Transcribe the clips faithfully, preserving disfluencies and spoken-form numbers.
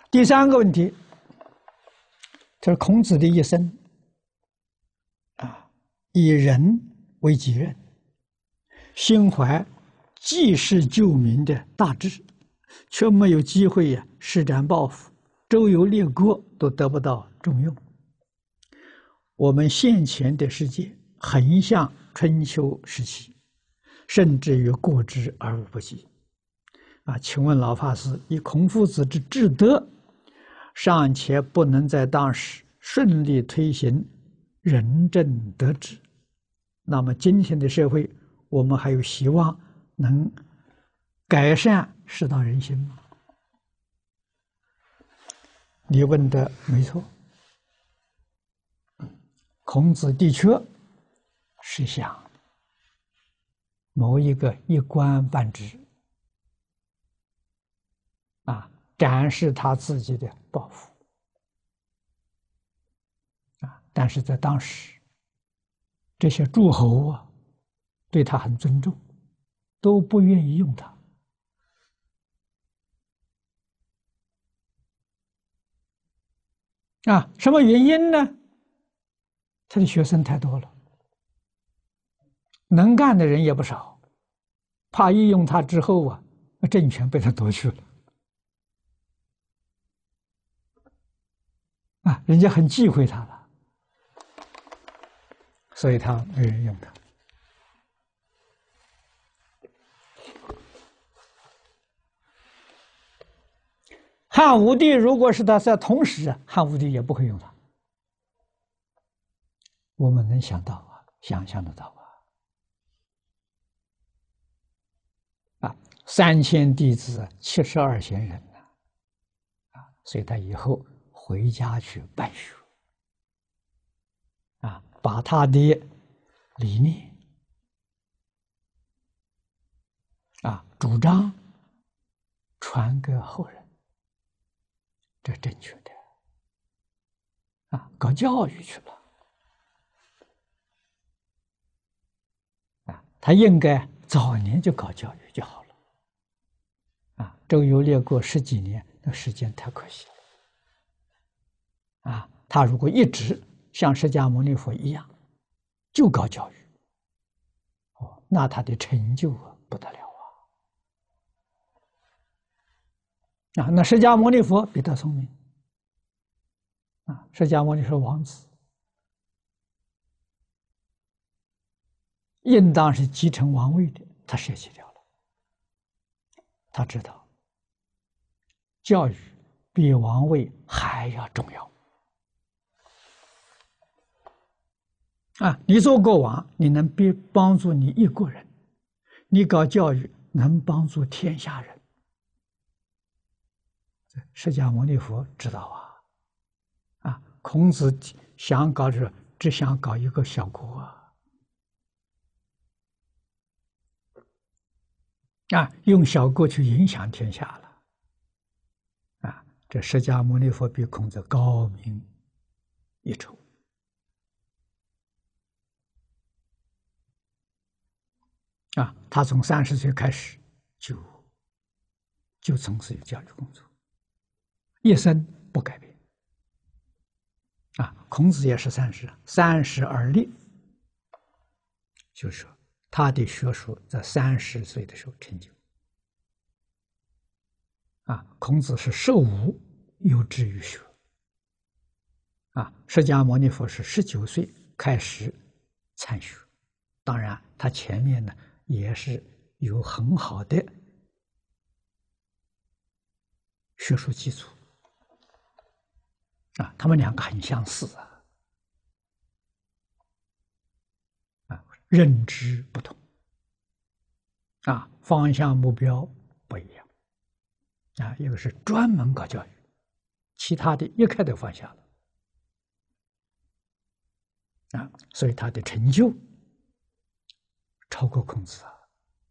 第三个问题，这是孔子的一生啊，以人为己任，心怀济世救民的大志，却没有机会呀施展抱负，周游列国都得不到重用。我们现前的世界很像春秋时期，甚至于过之而无不及。啊，请问老法师，以孔夫子之至德，尚且不能在当时顺利推行仁政德治，那么今天的社会，我们还有希望能改善世道人心吗？你问的没错，孔子的确是想谋一个一官半职啊，展示他自己的抱负啊，但是在当时，这些诸侯啊，对他很尊重，都不愿意用他。啊，什么原因呢？他的学生太多了，能干的人也不少，怕一用他之后啊，政权被他夺去了。啊，人家很忌讳他了，所以他没人用他。汉武帝如果是他在同时，汉武帝也不会用他。我们能想到啊，想象得到啊，啊，三千弟子，七十二贤人呢，啊，所以他以后回家去办学，啊，把他的理念啊主张传给后人，这正确的啊，搞教育去了啊，他应该早年就搞教育就好了啊，周游列国十几年，那时间太可惜了啊，他如果一直像释迦牟尼佛一样就搞教育，哦，那他的成就啊不得了啊！啊，那释迦牟尼佛比他聪明啊，释迦牟尼佛王子，应当是继承王位的，他舍弃掉了。他知道教育比王位还要重要啊！你做国王，你能帮帮助你一国人，你搞教育能帮助天下人。释迦牟尼佛知道啊，啊，孔子想搞这，只想搞一个小国啊，啊，用小国去影响天下了，啊，这释迦牟尼佛比孔子高明一筹。啊，他从三十岁开始就就从事于教育工作，一生不改变。啊，孔子也是三十，三十而立，就是说他的学术在三十岁的时候成就。啊，孔子是十五有志于学。啊，释迦牟尼佛是十九岁开始参学，当然他前面呢也是有很好的学术基础。啊，他们两个很相似啊，啊，认知不同，啊，方向目标不一样，啊，一个是专门搞教育，其他的一概都放下了，啊，所以他的成就超过孔子啊。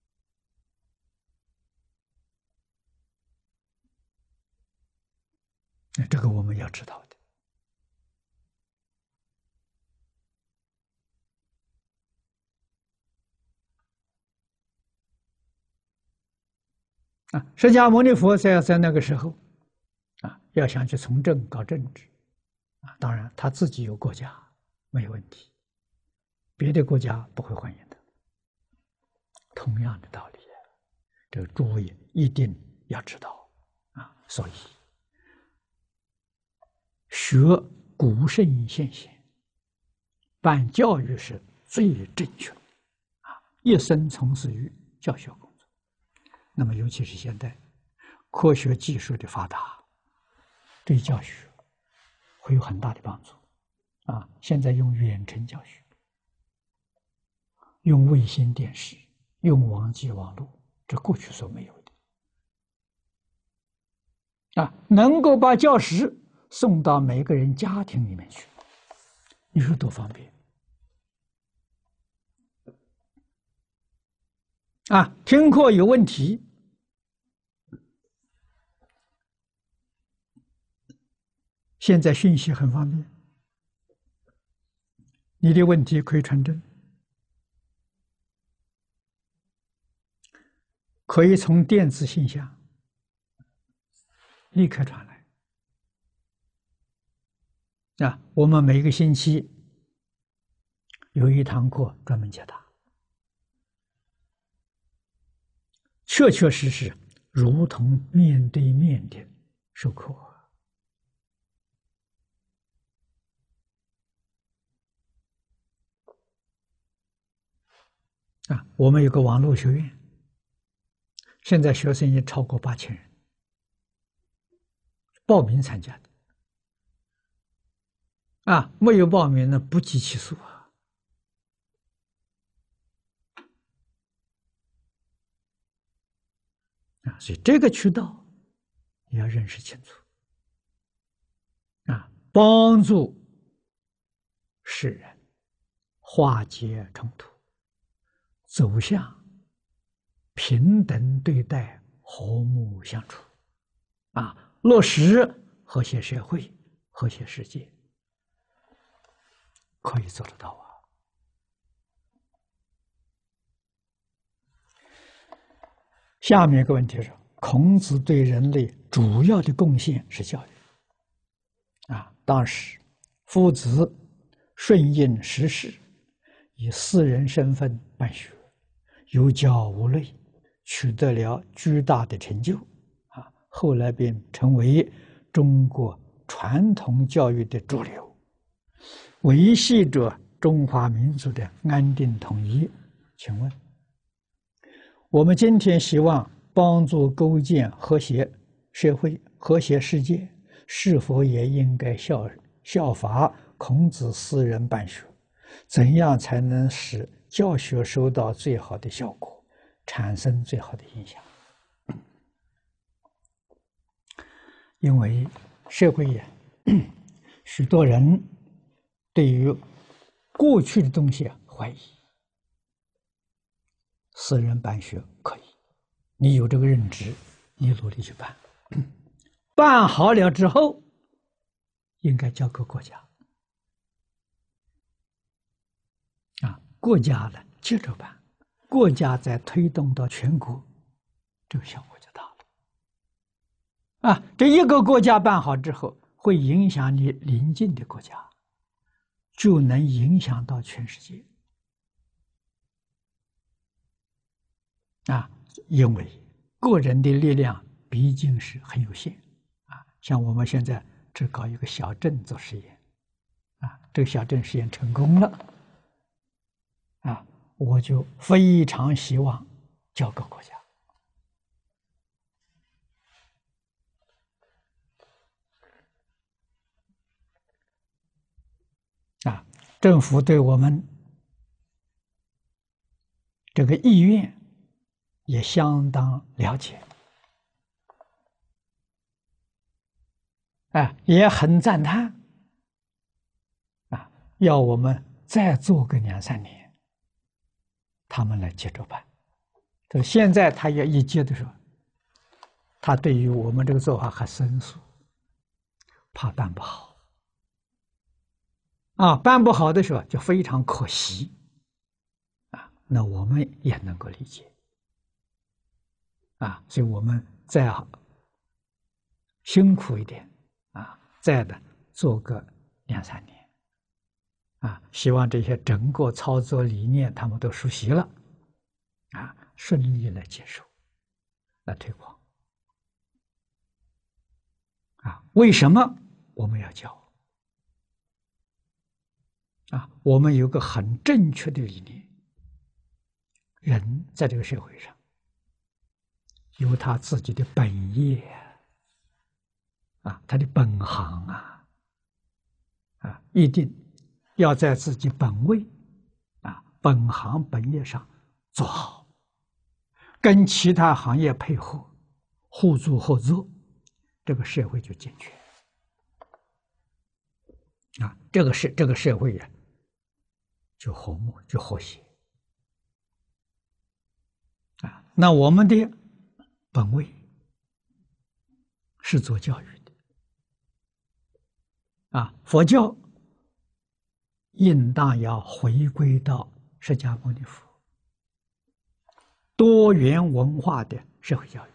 那这个我们要知道的。啊，释迦牟尼佛在在那个时候，啊， 要想去从政搞政治，啊，当然他自己有国家没有问题，别的国家不会欢迎的。同样的道理，这个诸位一定要知道啊。所以学古圣先贤，办教育是最正确的啊，一生从事于教学工作。那么，尤其是现在科学技术的发达，对教学会有很大的帮助啊。现在用远程教学，用卫星电视，用网际网络，这过去所没有的啊，能够把教师送到每个人家庭里面去，你说多方便啊！听课有问题，现在讯息很方便，你的问题可以传真，可以从电子信箱立刻传来啊！我们每个星期有一堂课专门解答，确确实实如同面对面的授课啊！我们有个网络学院，现在学生已经超过八千人报名参加的啊！没有报名的不计其数啊！啊，所以这个渠道你要认识清楚啊，帮助世人化解冲突，走向平等对待、和睦相处啊，落实和谐社会、和谐世界，可以做得到啊。下面一个问题是：孔子对人类主要的贡献是教育啊。当时夫子顺应时势，以私人身份办学，有教无类，取得了巨大的成就啊。后来便成为中国传统教育的主流，维系着中华民族的安定统一。请问，我们今天希望帮助构建和谐社会、和谐世界，是否也应该效效法孔子私人办学？怎样才能使教学收到最好的效果，产生最好的影响？因为社会呀，许多人对于过去的东西啊怀疑，私人办学可以，你有这个认知，你努力去办，办好了之后，应该交给国家啊，国家呢接着办，国家再推动到全国，这个效果就大了啊。这一个国家办好之后，会影响你邻近的国家，就能影响到全世界啊。因为个人的力量毕竟是很有限啊。像我们现在只搞一个小镇做实验啊，这个小镇实验成功了啊，我就非常希望交给国家啊。政府对我们这个意愿也相当了解，啊，也很赞叹，啊，要我们再做个两三年，他们来接着办。这现在他也一接的时候，他对于我们这个做法还申诉，怕办不好，啊，办不好的时候就非常可惜，啊，那我们也能够理解。啊，所以我们再辛苦一点， 再的做个两三年，啊，希望这些整个操作理念他们都熟悉了，啊，顺利来接受，来推广。啊，为什么我们要教？啊，我们有个很正确的理念，人在这个社会上有他自己的本业啊，他的本行啊，啊，一定要在自己本位啊、本行本业上做好，跟其他行业配合，互助合作，这个社会就健全啊，这个社这个社会呀，就和睦，就和谐啊。那我们的本位是做教育的啊，佛教应当要回归到释迦牟尼佛多元文化的社会教育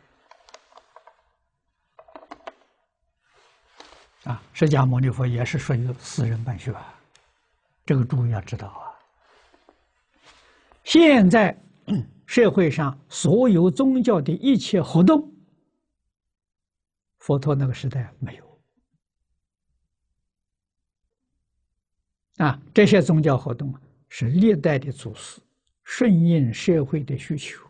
啊。释迦牟尼佛也是属于四人办学啊，这个诸位要知道啊。现在社会上所有宗教的一切活动，佛陀那个时代没有啊。这些宗教活动是历代的祖师顺应社会的需求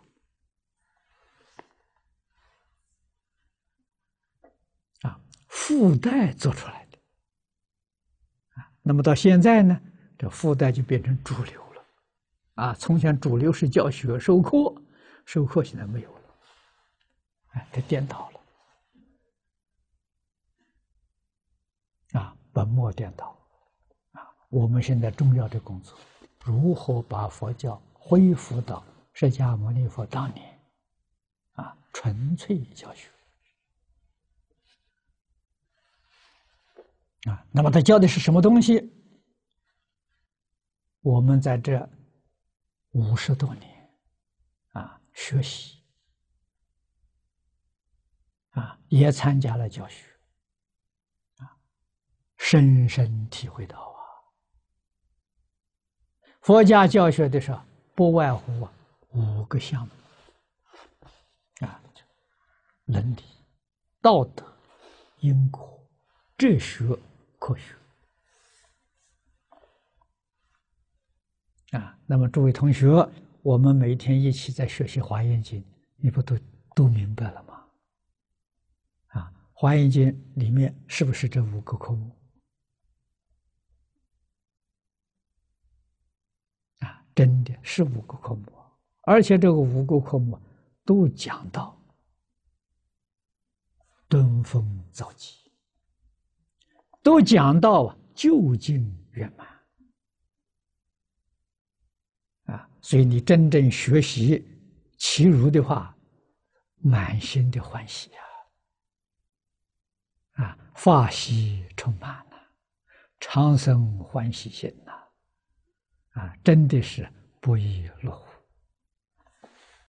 啊，附带做出来的啊。那么到现在呢，这附带就变成主流了啊。从前主流是教学授课，授课现在没有了，哎，它颠倒了啊，本末颠倒啊。我们现在重要的工作，如何把佛教恢复到释迦牟尼佛当年啊纯粹教学啊。那么他教的是什么东西？我们在这五十多年啊学习啊，也参加了教学啊，深深体会到啊，佛家教学的时候不外乎五个项目啊：伦理、道德、因果、哲学、科学啊。那么诸位同学，我们每天一起在学习《华严经》，你不都都明白了吗？啊，《华严经》里面是不是这五个科目？啊，真的是五个科目，而且这个五个科目都讲到敦峰造极，都讲到究竟圆满啊。所以你真正学习其如的话，满心的欢喜啊！啊，法喜充满了，长生欢喜心呐！啊，真的是不亦乐乎。